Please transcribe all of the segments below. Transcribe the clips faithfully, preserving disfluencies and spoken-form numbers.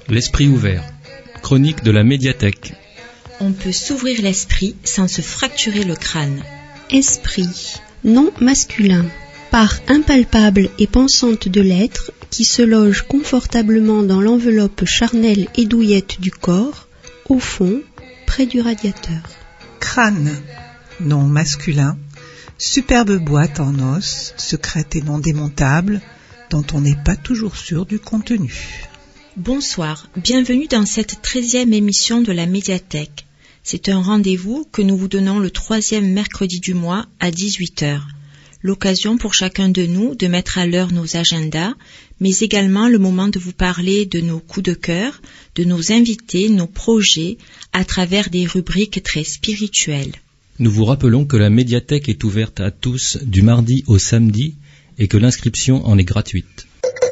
L'esprit ouvert. Chronique de la médiathèque. On peut s'ouvrir l'esprit sans se fracturer le crâne. Esprit, nom masculin, part impalpable et pensante de l'être qui se loge confortablement dans l'enveloppe charnelle et douillette du corps, au fond, près du radiateur. Crâne, nom masculin, superbe boîte en os, secrète et non démontable, dont on n'est pas toujours sûr du contenu. Bonsoir, bienvenue dans cette treizième émission de la médiathèque. C'est un rendez-vous que nous vous donnons le troisième mercredi du mois à dix-huit heures. L'occasion pour chacun de nous de mettre à l'heure nos agendas, mais également le moment de vous parler de nos coups de cœur, de nos invités, nos projets, à travers des rubriques très spirituelles. Nous vous rappelons que la médiathèque est ouverte à tous du mardi au samedi et que l'inscription en est gratuite.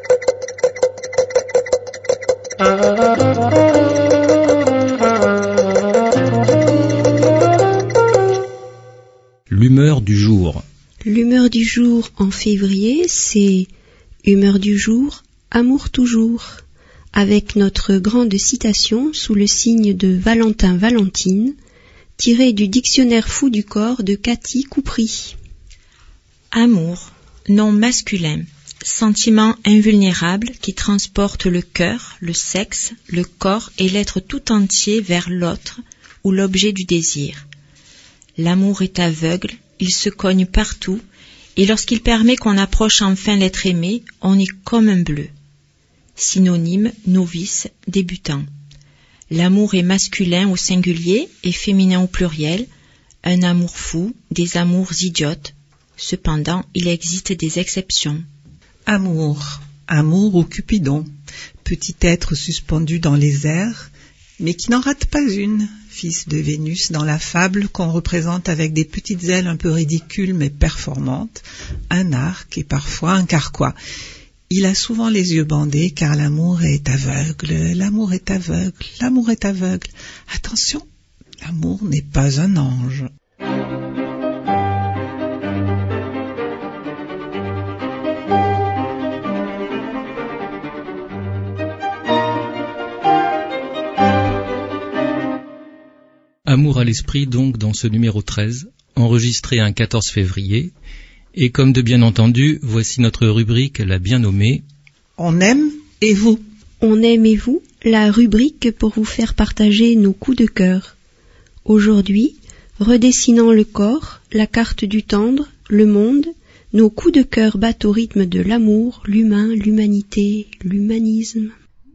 L'humeur du jour. L'humeur du jour en février, c'est humeur du jour, amour toujours, avec notre grande citation sous le signe de Valentin Valentine, tirée du dictionnaire fou du corps de Cathy Coupry. Amour, nom masculin, sentiment invulnérable qui transporte le cœur, le sexe, le corps et l'être tout entier vers l'autre ou l'objet du désir. L'amour est aveugle, il se cogne partout, et lorsqu'il permet qu'on approche enfin l'être aimé, on est comme un bleu. Synonyme, novice, débutant. L'amour est masculin au singulier et féminin au pluriel, un amour fou, des amours idiotes. Cependant, il existe des exceptions. Amour, amour ou Cupidon, petit être suspendu dans les airs, mais qui n'en rate pas une, fils de Vénus dans la fable qu'on représente avec des petites ailes un peu ridicules mais performantes, un arc et parfois un carquois. Il a souvent les yeux bandés car l'amour est aveugle, l'amour est aveugle, l'amour est aveugle. Attention, l'amour n'est pas un ange. Amour à l'esprit donc dans ce numéro treize, enregistré un quatorze février, et comme de bien entendu, voici notre rubrique la bien nommée « On aime et vous ». On aime et vous, la rubrique pour vous faire partager nos coups de cœur. Aujourd'hui, redessinant le corps, la carte du tendre, le monde, nos coups de cœur battent au rythme de l'amour, l'humain, l'humanité, l'humanisme.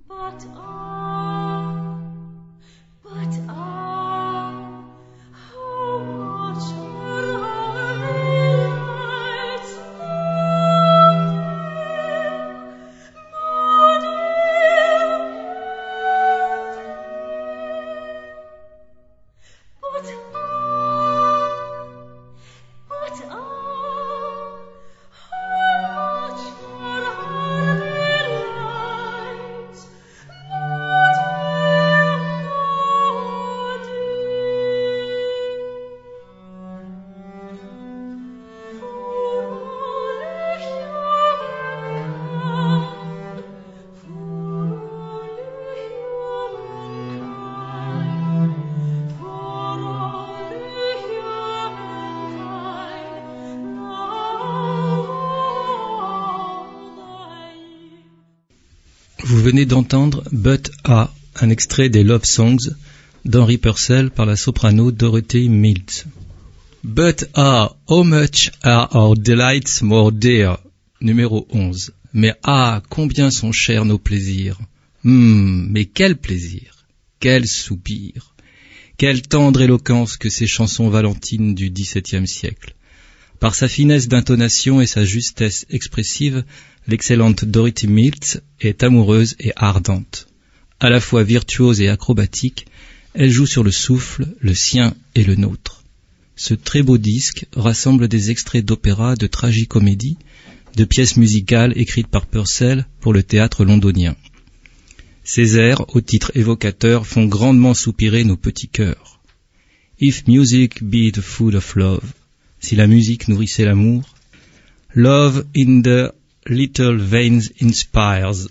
Vous venez d'entendre But Ah, un extrait des Love Songs d'Henry Purcell par la soprano Dorothy Mills. But ah, how much are our delights more dear, numéro onze. Mais ah, combien sont chers nos plaisirs. Hum, mais quel plaisir, quel soupir, quelle tendre éloquence que ces chansons valentines du dix-septième siècle. Par sa finesse d'intonation et sa justesse expressive, l'excellente Dorothy Mills est amoureuse et ardente. À la fois virtuose et acrobatique, elle joue sur le souffle, le sien et le nôtre. Ce très beau disque rassemble des extraits d'opéra, de tragicomédie, de pièces musicales écrites par Purcell pour le théâtre londonien. Ces airs, au titre évocateur, font grandement soupirer nos petits cœurs. If music be the food of love, si la musique nourrissait l'amour, love in the little veins inspires,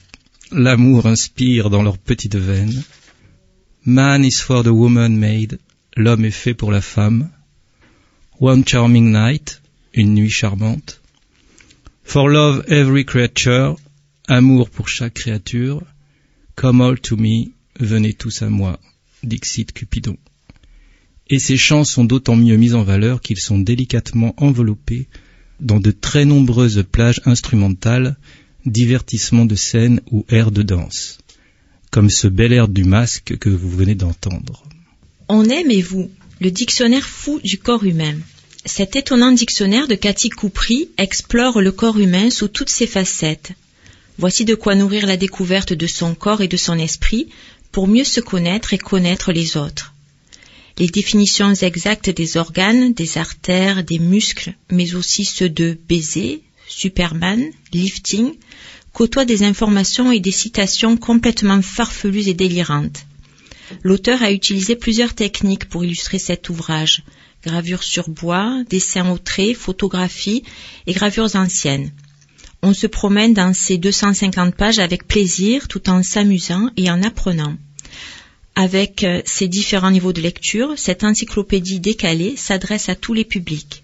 l'amour inspire dans leurs petites veines. Man is for the woman made, l'homme est fait pour la femme. One charming night, une nuit charmante. For love every creature, amour pour chaque créature. Come all to me, venez tous à moi, dixit Cupidon. Et ces chants sont d'autant mieux mis en valeur qu'ils sont délicatement enveloppés dans de très nombreuses plages instrumentales, divertissements de scène ou airs de danse, comme ce bel air du masque que vous venez d'entendre. On aime et vous, le dictionnaire fou du corps humain. Cet étonnant dictionnaire de Cathy Coupry explore le corps humain sous toutes ses facettes. Voici de quoi nourrir la découverte de son corps et de son esprit pour mieux se connaître et connaître les autres. Les définitions exactes des organes, des artères, des muscles, mais aussi ceux de baiser, Superman, lifting, côtoient des informations et des citations complètement farfelues et délirantes. L'auteur a utilisé plusieurs techniques pour illustrer cet ouvrage, gravures sur bois, dessins au trait, photographies et gravures anciennes. On se promène dans ces deux cent cinquante pages avec plaisir tout en s'amusant et en apprenant. Avec ses différents niveaux de lecture, cette encyclopédie décalée s'adresse à tous les publics.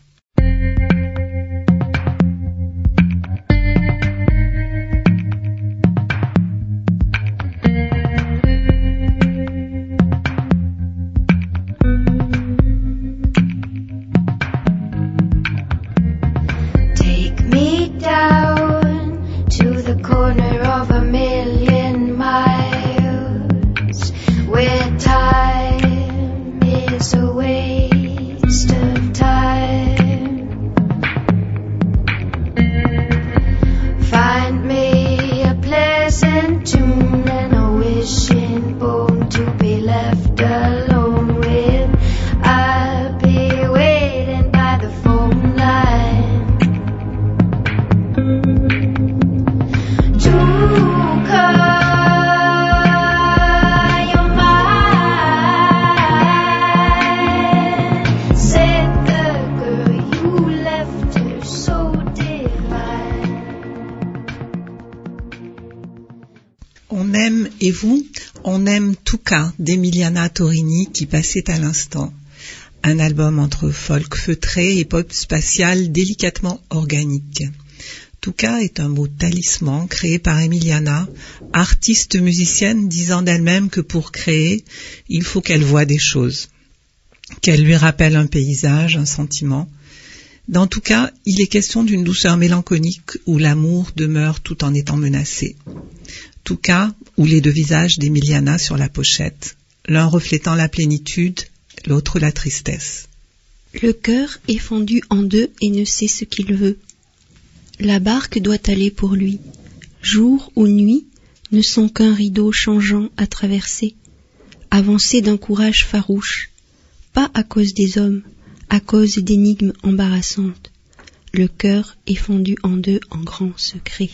On aime, et vous, on aime Tuca d'Emiliana Torini qui passait à l'instant. Un album entre folk feutré et pop spatial délicatement organique. Tuca est un beau talisman créé par Emiliana, artiste musicienne disant d'elle-même que pour créer, il faut qu'elle voie des choses, qu'elle lui rappelle un paysage, un sentiment. Dans Tuca, il est question d'une douceur mélancolique où l'amour demeure tout en étant menacé. Tuca, ou les deux visages d'Emiliana sur la pochette, l'un reflétant la plénitude, l'autre la tristesse. Le cœur est fendu en deux et ne sait ce qu'il veut. La barque doit aller pour lui. Jour ou nuit ne sont qu'un rideau changeant à traverser, avancé d'un courage farouche, pas à cause des hommes, à cause d'énigmes embarrassantes. Le cœur est fendu en deux en grand secret.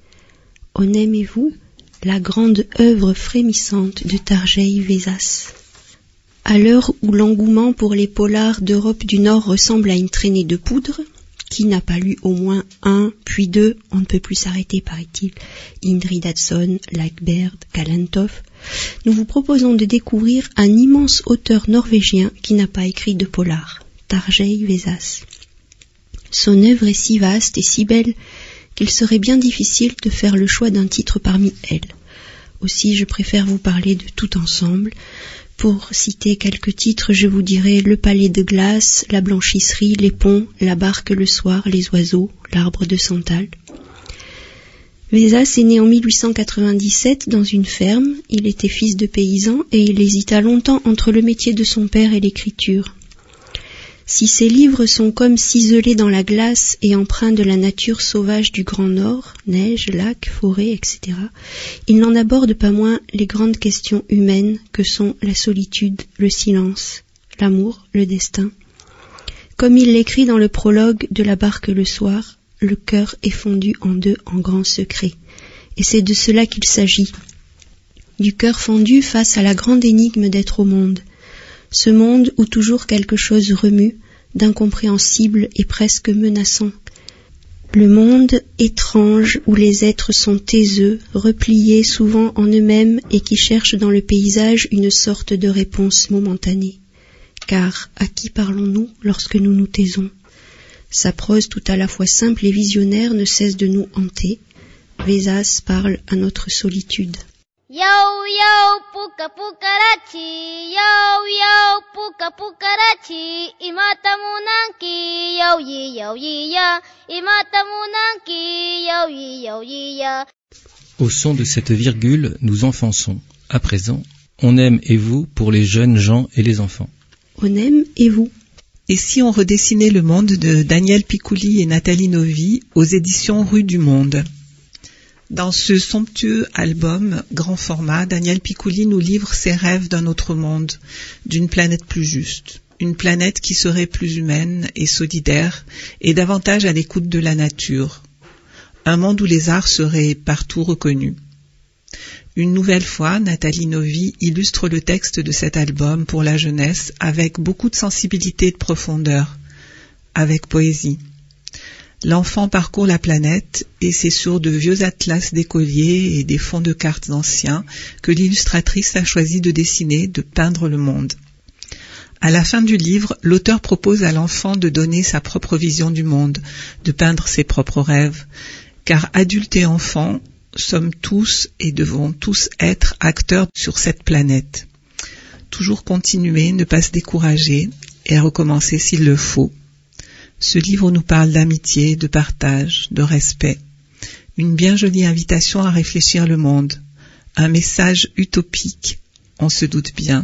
On aimez-vous la grande œuvre frémissante de Tarjei Vesaas. À l'heure où l'engouement pour les polars d'Europe du Nord ressemble à une traînée de poudre, qui n'a pas lu au moins un, puis deux, on ne peut plus s'arrêter, paraît-il, Indrid Hudson, Lagerberg, Kalantov, nous vous proposons de découvrir un immense auteur norvégien qui n'a pas écrit de polar, Tarjei Vesaas. Son œuvre est si vaste et si belle qu'il serait bien difficile de faire le choix d'un titre parmi elles. Aussi, je préfère vous parler de tout ensemble. Pour citer quelques titres, je vous dirai Le palais de glace, La blanchisserie, Les ponts, La barque le soir, Les oiseaux, L'arbre de santal. Vesaas est né en mille huit cent quatre-vingt-dix-sept dans une ferme. Il était fils de paysan et il hésita longtemps entre le métier de son père et l'écriture. Si ses livres sont comme ciselés dans la glace et empreints de la nature sauvage du Grand Nord, neige, lacs, forêts, et cetera, il n'en aborde pas moins les grandes questions humaines que sont la solitude, le silence, l'amour, le destin. Comme il l'écrit dans le prologue de La barque le soir, le cœur est fondu en deux en grand secret. Et c'est de cela qu'il s'agit. Du cœur fondu face à la grande énigme d'être au monde. Ce monde où toujours quelque chose remue, d'incompréhensible et presque menaçant. Le monde étrange où les êtres sont taiseux, repliés souvent en eux-mêmes et qui cherchent dans le paysage une sorte de réponse momentanée. Car à qui parlons-nous lorsque nous nous taisons ? Sa prose tout à la fois simple et visionnaire ne cesse de nous hanter. Vesas parle à notre solitude. Yo yo puka pukarachi, yo yo puka pukarachi, imata munanki, yo yi yo yi ya, imata munanki, yo yi yo yi ya. Au son de cette virgule, nous enfonçons. À présent, on aime et vous pour les jeunes gens et les enfants. On aime et vous. Et si on redessinait le monde de Daniel Picouli et Nathalie Novi aux éditions Rue du Monde? Dans ce somptueux album grand format, Daniel Picouli nous livre ses rêves d'un autre monde, d'une planète plus juste, une planète qui serait plus humaine et solidaire et davantage à l'écoute de la nature, un monde où les arts seraient partout reconnus. Une nouvelle fois, Nathalie Novi illustre le texte de cet album pour la jeunesse avec beaucoup de sensibilité et de profondeur, avec poésie. L'enfant parcourt la planète et c'est sur de vieux atlas d'écoliers et des fonds de cartes anciens que l'illustratrice a choisi de dessiner, de peindre le monde. À la fin du livre, l'auteur propose à l'enfant de donner sa propre vision du monde, de peindre ses propres rêves, car adultes et enfants sommes tous et devons tous être acteurs sur cette planète. Toujours continuer, ne pas se décourager et recommencer s'il le faut. Ce livre nous parle d'amitié, de partage, de respect. Une bien jolie invitation à réfléchir le monde. Un message utopique, on se doute bien.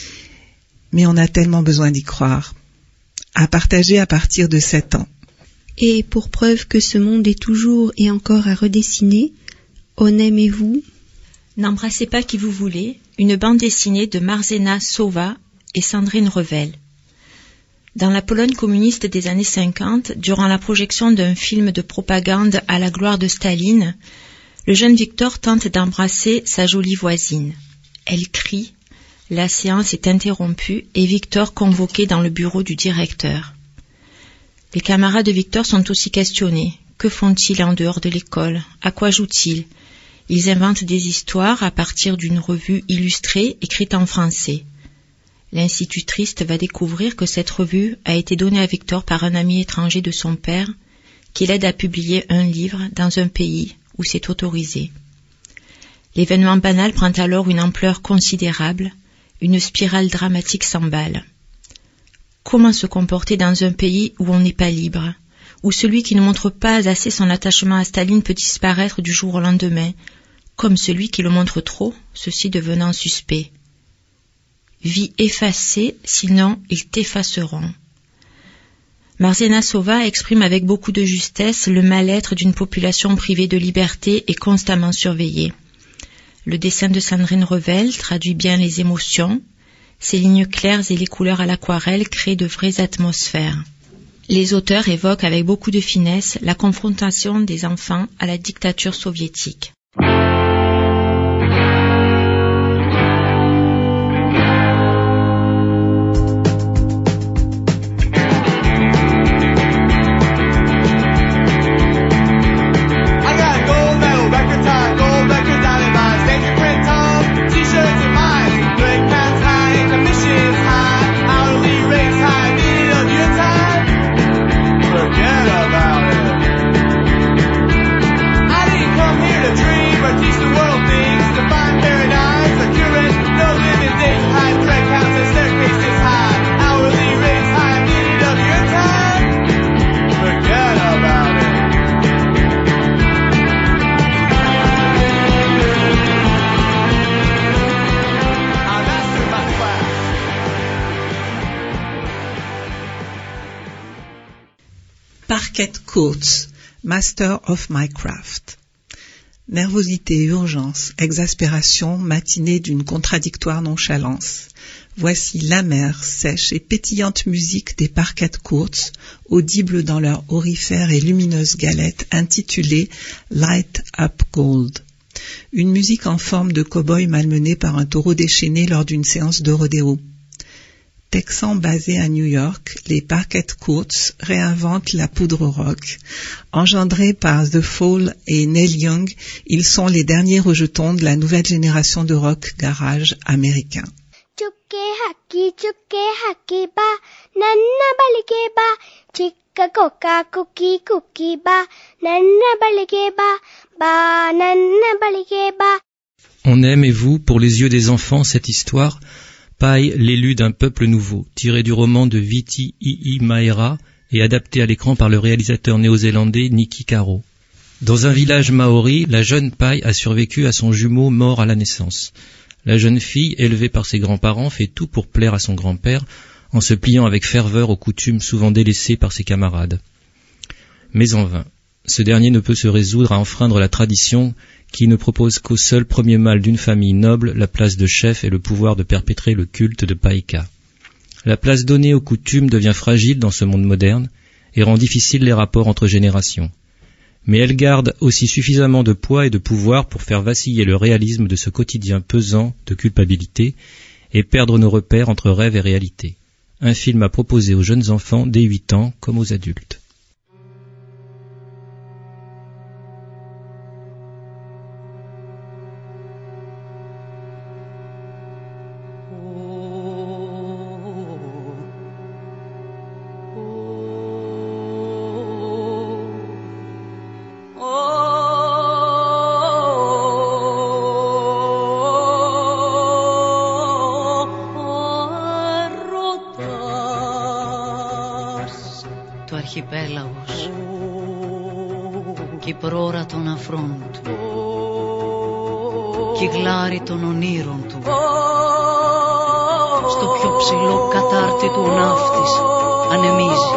Mais on a tellement besoin d'y croire. À partager à partir de sept ans. Et pour preuve que ce monde est toujours et encore à redessiner, on aime et vous. N'embrassez pas qui vous voulez, une bande dessinée de Marzena Sova et Sandrine Revel. Dans la Pologne communiste des années cinquante, durant la projection d'un film de propagande à la gloire de Staline, le jeune Victor tente d'embrasser sa jolie voisine. Elle crie, la séance est interrompue et Victor convoqué dans le bureau du directeur. Les camarades de Victor sont aussi questionnés. Que font-ils en dehors de l'école? À quoi jouent-ils? Ils inventent des histoires à partir d'une revue illustrée écrite en français. L'institutrice va découvrir que cette revue a été donnée à Victor par un ami étranger de son père, qui l'aide à publier un livre dans un pays où c'est autorisé. L'événement banal prend alors une ampleur considérable, une spirale dramatique s'emballe. Comment se comporter dans un pays où on n'est pas libre, où celui qui ne montre pas assez son attachement à Staline peut disparaître du jour au lendemain, comme celui qui le montre trop, ceci devenant suspect. Vie effacée, sinon ils t'effaceront. Marzena Sova exprime avec beaucoup de justesse le mal-être d'une population privée de liberté et constamment surveillée. Le dessin de Sandrine Revel traduit bien les émotions, ses lignes claires et les couleurs à l'aquarelle créent de vraies atmosphères. Les auteurs évoquent avec beaucoup de finesse la confrontation des enfants à la dictature soviétique. Parquet Coates, Master of My Craft. Nervosité, urgence, exaspération, matinée d'une contradictoire nonchalance. Voici l'amère, sèche et pétillante musique des Parquet Coates, audible dans leur aurifère et lumineuse galette intitulée Light Up Gold. Une musique en forme de cow-boy malmené par un taureau déchaîné lors d'une séance de rodéo. Texans basés à New York, les Parquet Courts réinventent la poudre rock. Engendrés par The Fall et Neil Young, ils sont les derniers rejetons de la nouvelle génération de rock garage américain. Chukke haki, chukke haki ba, nanna balike ba, chikka koka cookie cookie ba, nanna balike ba, ba nanna balike ba. On aime, et vous, pour les yeux des enfants, cette histoire, Pai, l'élu d'un peuple nouveau, tiré du roman de Viti Ii Maera et adapté à l'écran par le réalisateur néo-zélandais Niki Caro. Dans un village maori, la jeune Pai a survécu à son jumeau mort à la naissance. La jeune fille, élevée par ses grands-parents, fait tout pour plaire à son grand-père, en se pliant avec ferveur aux coutumes souvent délaissées par ses camarades. Mais en vain. Ce dernier ne peut se résoudre à enfreindre la tradition qui ne propose qu'au seul premier mâle d'une famille noble la place de chef et le pouvoir de perpétrer le culte de Paika. La place donnée aux coutumes devient fragile dans ce monde moderne et rend difficiles les rapports entre générations. Mais elle garde aussi suffisamment de poids et de pouvoir pour faire vaciller le réalisme de ce quotidien pesant de culpabilité et perdre nos repères entre rêve et réalité. Un film à proposer aux jeunes enfants dès huit ans comme aux adultes. Αρχιπέλαγος κι η πρόωρα των αφρών του κι η γλάρη των ονείρων του στο πιο ψηλό κατάρτι του ο ναύτης ανεμίζει.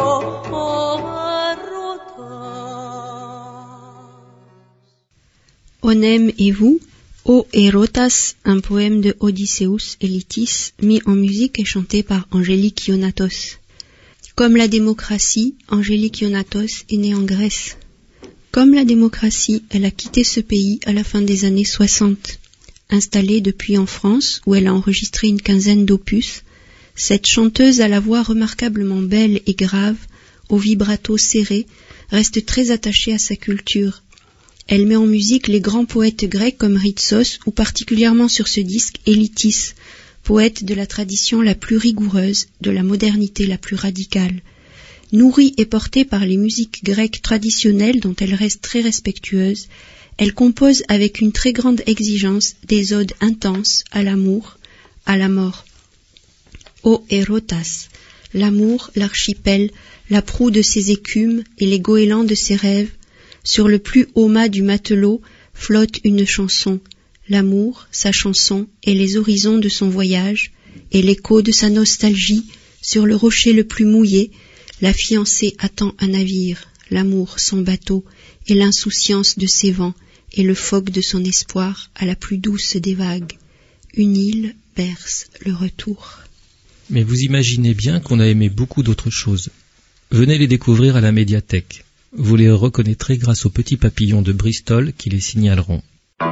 On aime et vous, O Erotas, un poème de Odysseus et Lytis mis en musique et chanté par Angélique Ionatos. Comme la démocratie, Angélique Ionatos est née en Grèce. Comme la démocratie, elle a quitté ce pays à la fin des années soixante. Installée depuis en France, où elle a enregistré une quinzaine d'opus, cette chanteuse à la voix remarquablement belle et grave, au vibrato serré, reste très attachée à sa culture. Elle met en musique les grands poètes grecs comme Ritsos ou particulièrement sur ce disque Lytis, poète de la tradition la plus rigoureuse, de la modernité la plus radicale. Nourrie et portée par les musiques grecques traditionnelles dont elle reste très respectueuse, elle compose avec une très grande exigence des odes intenses à l'amour, à la mort. Ô Erotas, l'amour, l'archipel, la proue de ses écumes et les goélands de ses rêves, sur le plus haut mât du matelot flotte une chanson, l'amour, sa chanson et les horizons de son voyage, et l'écho de sa nostalgie, sur le rocher le plus mouillé, la fiancée attend un navire, l'amour son bateau, et l'insouciance de ses vents, et le phoque de son espoir à la plus douce des vagues. Une île berce le retour. Mais vous imaginez bien qu'on a aimé beaucoup d'autres choses. Venez les découvrir à la médiathèque. Vous les reconnaîtrez grâce aux petits papillons de Bristol qui les signaleront.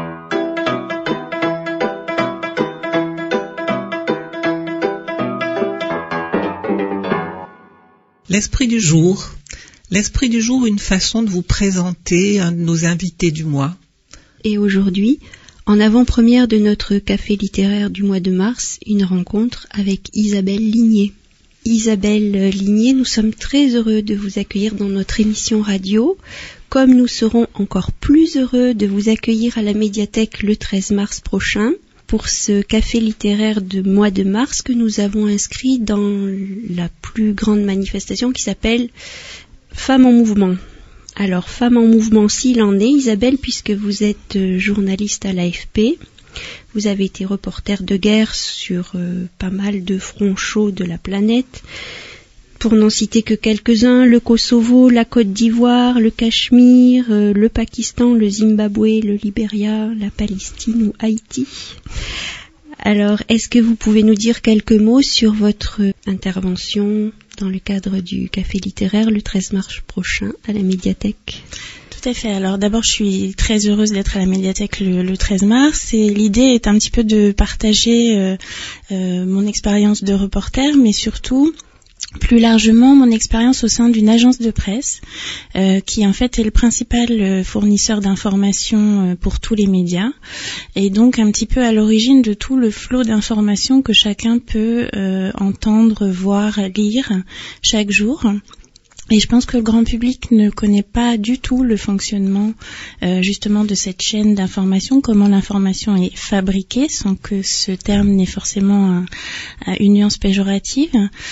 L'esprit du jour. L'esprit du jour, une façon de vous présenter un de nos invités du mois. Et aujourd'hui, en avant-première de notre café littéraire du mois de mars, une rencontre avec Isabelle Ligné. Isabelle Ligné, nous sommes très heureux de vous accueillir dans notre émission radio, comme nous serons encore plus heureux de vous accueillir à la médiathèque le treize mars prochain pour ce café littéraire de mois de mars que nous avons inscrit dans la plus grande manifestation qui s'appelle Femmes en mouvement. Alors, Femmes en mouvement, s'il en est, Isabelle, puisque vous êtes journaliste à l'A F P, vous avez été reporter de guerre sur euh, pas mal de fronts chauds de la planète. Pour n'en citer que quelques-uns, le Kosovo, la Côte d'Ivoire, le Cachemire, euh, le Pakistan, le Zimbabwe, le Libéria, la Palestine ou Haïti. Alors, est-ce que vous pouvez nous dire quelques mots sur votre intervention dans le cadre du café littéraire le treize mars prochain à la médiathèque ? Tout à fait. Alors d'abord, je suis très heureuse d'être à la médiathèque le, le treize mars et l'idée est un petit peu de partager euh, euh, mon expérience de reporter, mais surtout plus largement mon expérience au sein d'une agence de presse euh, qui en fait est le principal fournisseur d'informations euh, pour tous les médias et donc un petit peu à l'origine de tout le flot d'informations que chacun peut euh, entendre, voir, lire chaque jour. Et je pense que le grand public ne connaît pas du tout le fonctionnement euh, justement de cette chaîne d'information, comment l'information est fabriquée, sans que ce terme n'ait forcément un, un, une nuance péjorative.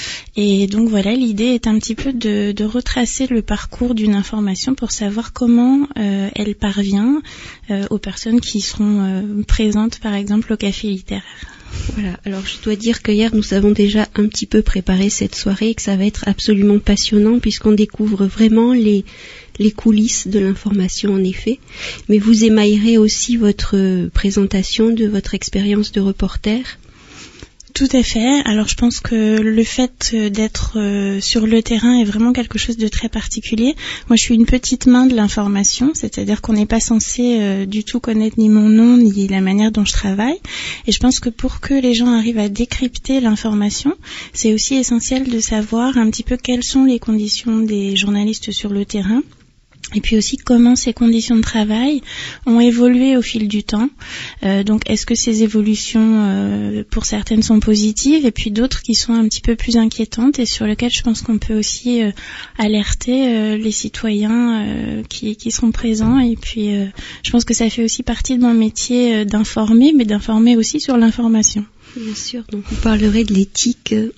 Et donc voilà, l'idée est un petit peu de, de retracer le parcours d'une information pour savoir comment euh, elle parvient euh, aux personnes qui seront euh, présentes par exemple au café littéraire. Voilà, alors je dois dire que hier nous avons déjà un petit peu préparé cette soirée et que ça va être absolument passionnant puisqu'on découvre vraiment les, les coulisses de l'information en effet. Mais vous émaillerez aussi votre présentation de votre expérience de reporter. Tout à fait. Alors je pense que le fait d'être euh, sur le terrain est vraiment quelque chose de très particulier. Moi je suis une petite main de l'information, c'est-à-dire qu'on n'est pas censé euh, du tout connaître ni mon nom ni la manière dont je travaille. Et je pense que pour que les gens arrivent à décrypter l'information, c'est aussi essentiel de savoir un petit peu quelles sont les conditions des journalistes sur le terrain. Et puis aussi comment ces conditions de travail ont évolué au fil du temps. Euh, donc est-ce que ces évolutions, euh, pour certaines, sont positives et puis d'autres qui sont un petit peu plus inquiétantes et sur lesquelles je pense qu'on peut aussi euh, alerter euh, les citoyens euh, qui, qui seront présents. Et puis euh, je pense que ça fait aussi partie de mon métier euh, d'informer, mais d'informer aussi sur l'information. Bien sûr, donc vous parlerez de l'éthique euh,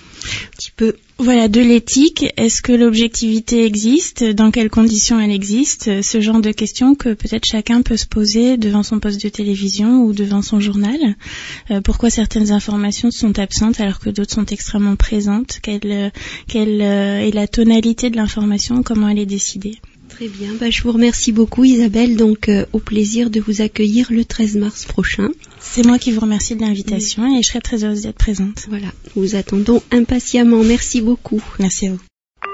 un petit peu. Voilà, de l'éthique. Est-ce que l'objectivité existe? Dans quelles conditions elle existe? Ce genre de questions que peut-être chacun peut se poser devant son poste de télévision ou devant son journal. Euh, pourquoi certaines informations sont absentes alors que d'autres sont extrêmement présentes? Quelle, quelle est la tonalité de l'information? Comment elle est décidée? Très bien, bah, je vous remercie beaucoup Isabelle, donc euh, au plaisir de vous accueillir le treize mars prochain. C'est moi qui vous remercie de l'invitation oui. Et je serai très heureuse d'être présente. Voilà, nous vous attendons impatiemment, merci beaucoup. Merci à vous.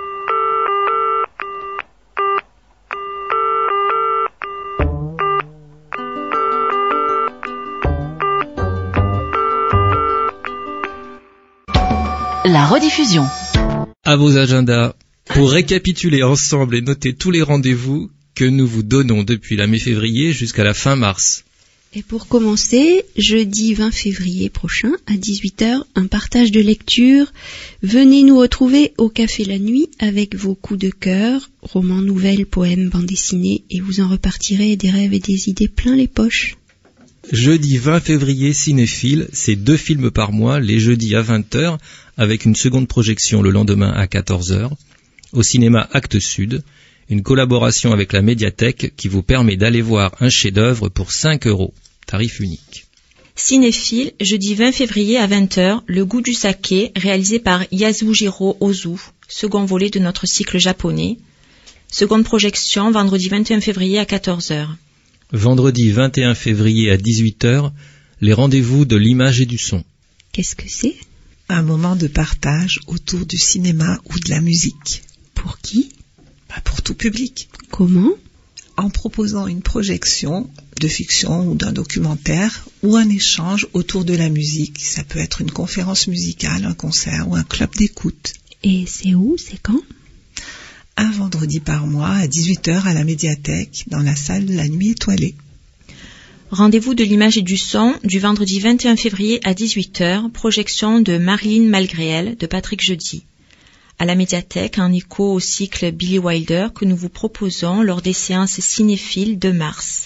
La rediffusion. À vos agendas. Pour récapituler ensemble et noter tous les rendez-vous que nous vous donnons depuis la mi-février jusqu'à la fin mars. Et pour commencer, jeudi vingt février prochain à dix-huit heures, un partage de lecture. Venez nous retrouver au Café La Nuit avec vos coups de cœur, romans, nouvelles, poèmes, bandes dessinées, et vous en repartirez des rêves et des idées plein les poches. Jeudi vingt février, cinéphile, c'est deux films par mois, les jeudis à vingt heures, avec une seconde projection le lendemain à quatorze heures. Au cinéma Actes Sud, une collaboration avec la médiathèque qui vous permet d'aller voir un chef-d'œuvre pour cinq euros, tarif unique. Cinéphile, jeudi vingt février à vingt heures, Le goût du saké, réalisé par Yasujiro Ozu, second volet de notre cycle japonais. Seconde projection, vendredi vingt et un février à quatorze heures. Vendredi vingt et un février à dix-huit heures, les rendez-vous de l'image et du son. Qu'est-ce que c'est? Un moment de partage autour du cinéma ou de la musique. Pour qui? Bah pour tout public. Comment? En proposant une projection de fiction ou d'un documentaire ou un échange autour de la musique. Ça peut être une conférence musicale, un concert ou un club d'écoute. Et c'est où? C'est quand? Un vendredi par mois à dix-huit heures à la médiathèque dans la salle de La Nuit étoilée. Rendez-vous de l'image et du son du vendredi vingt et un février à dix-huit heures, projection de Marilyn Malgré elle de Patrick Jeudi. À la médiathèque, en écho au cycle Billy Wilder que nous vous proposons lors des séances cinéphiles de mars.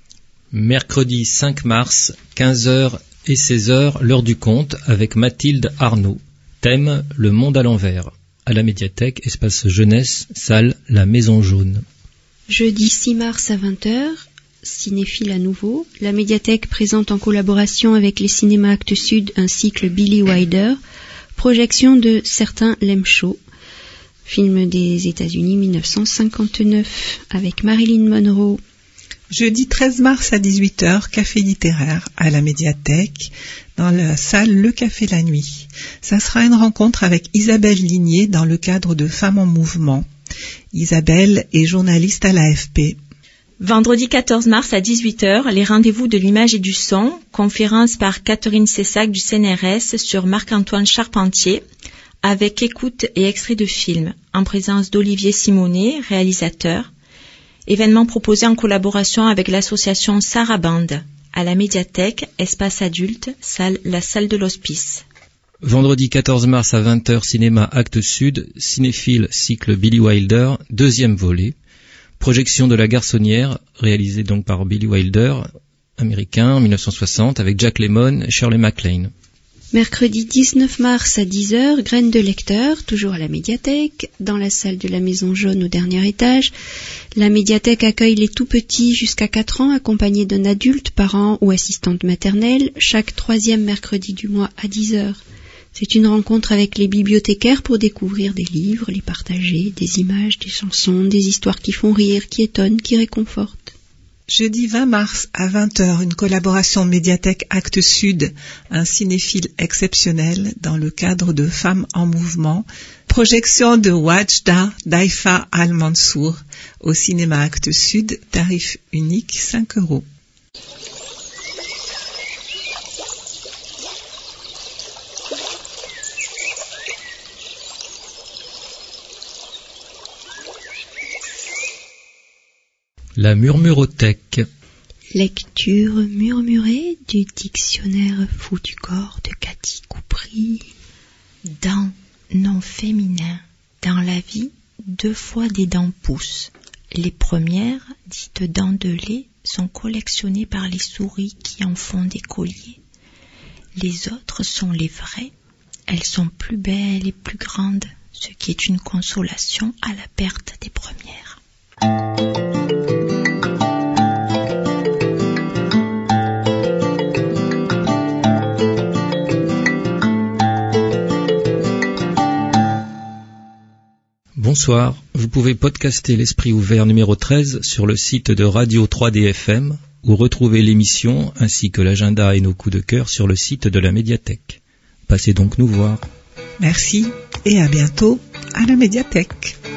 Mercredi cinq mars, quinze heures et seize heures, l'heure du conte avec Mathilde Arnaud. Thème, le monde à l'envers. À la médiathèque, espace jeunesse, salle La Maison Jaune. Jeudi six mars à vingt heures, cinéphile à nouveau. La médiathèque présente en collaboration avec les cinémas Actes Sud un cycle Billy Wilder. Projection de Certains l'aiment chaud, film des États-Unis mille neuf cent cinquante-neuf avec Marilyn Monroe. Jeudi treize mars à dix-huit heures, café littéraire à la médiathèque, dans la salle Le Café La Nuit. Ça sera une rencontre avec Isabelle Ligné dans le cadre de Femmes en Mouvement. Isabelle est journaliste à l'A F P. Vendredi quatorze mars à dix-huit heures, les rendez-vous de l'image et du son, conférence par Catherine Cessac du C N R S sur Marc-Antoine Charpentier, avec écoute et extrait de film, en présence d'Olivier Simonet, réalisateur. Événement proposé en collaboration avec l'association Sarabande, à la médiathèque, espace adulte, salle, la salle de l'hospice. Vendredi quatorze mars à vingt heures, cinéma Actes Sud, cinéphile cycle Billy Wilder, deuxième volet. Projection de La Garçonnière, réalisée donc par Billy Wilder, américain, en dix-neuf cent soixante, avec Jack Lemmon et Shirley MacLaine. Mercredi dix-neuf mars à dix heures, Graines de lecteur, toujours à la médiathèque, dans la salle de la Maison Jaune au dernier étage. La médiathèque accueille les tout-petits jusqu'à quatre ans, accompagnés d'un adulte, parent ou assistante maternelle, chaque troisième mercredi du mois à dix heures. C'est une rencontre avec les bibliothécaires pour découvrir des livres, les partager, des images, des chansons, des histoires qui font rire, qui étonnent, qui réconfortent. Jeudi vingt mars à vingt heures, une collaboration médiathèque Actes Sud, un cinéphile exceptionnel dans le cadre de Femmes en mouvement. Projection de Wajda Daifa Al-Mansour au cinéma Actes Sud, tarif unique cinq euros. La Murmurothèque. Lecture murmurée du dictionnaire fou du corps de Cathy Coupry. Dents, nom féminin. Dans la vie, deux fois des dents poussent. Les premières, dites dents de lait, sont collectionnées par les souris qui en font des colliers. Les autres sont les vraies. Elles sont plus belles et plus grandes, ce qui est une consolation à la perte des premières. Bonsoir, vous pouvez podcaster l'Esprit ouvert numéro treize sur le site de Radio trois D F M ou retrouver l'émission ainsi que l'agenda et nos coups de cœur sur le site de la médiathèque. Passez donc nous voir. Merci et à bientôt à la médiathèque.